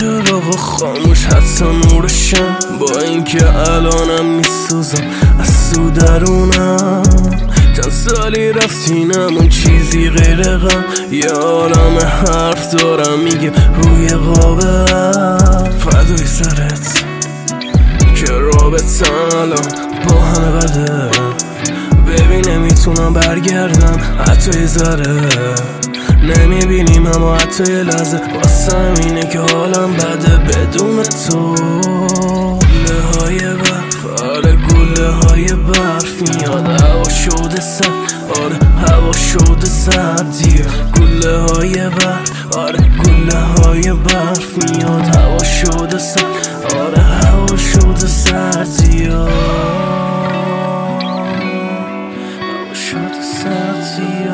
چراغ خاموش حتی نورشم، با اینکه الانم میسوزم از تو درونم. چند سالی رفتینم اون چیزی غیر غم، یه عالم حرف دارم میگه روی قابه فدای سرت که رابطه الان با همه بده. ببین نمیتونم برگردم حتی یه ذره، نمیبینیم اما حتی یه لحظه، واسم اینه که حالم بده بدون تو. گله های برف، آره گله های برف میاد، هوا شده سرد، آره هوا شده سردیه. گله های برف، آره گله های برف میاد، هوا شده سرد، آره هوا شده سردیه. هوا شده سردیه.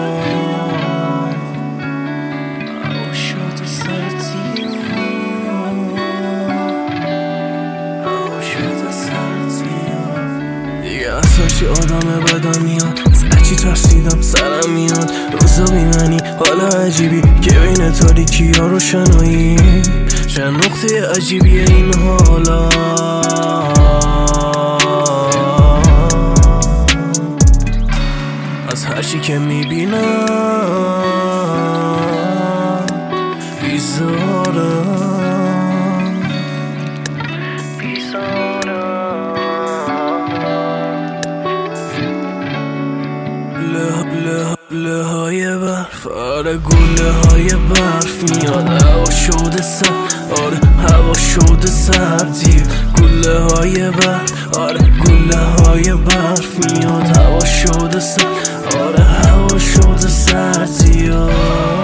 هرچی آدم بدم میاد، از هرچی ترسیدم سرم میاد. روزا بیمنی حالا عجیبی که بین تاریکی ها روشنایی، چه نقطه عجیبیه این حالا. از هرچی که میبینم بیزارم. گله های برف، آره گله های برف میاد، هوا شده سرد، آره هوا شده سردیه. گله های برف، آره گله های برف میاد، هوا شده سرد، آره هوا شده سردیه.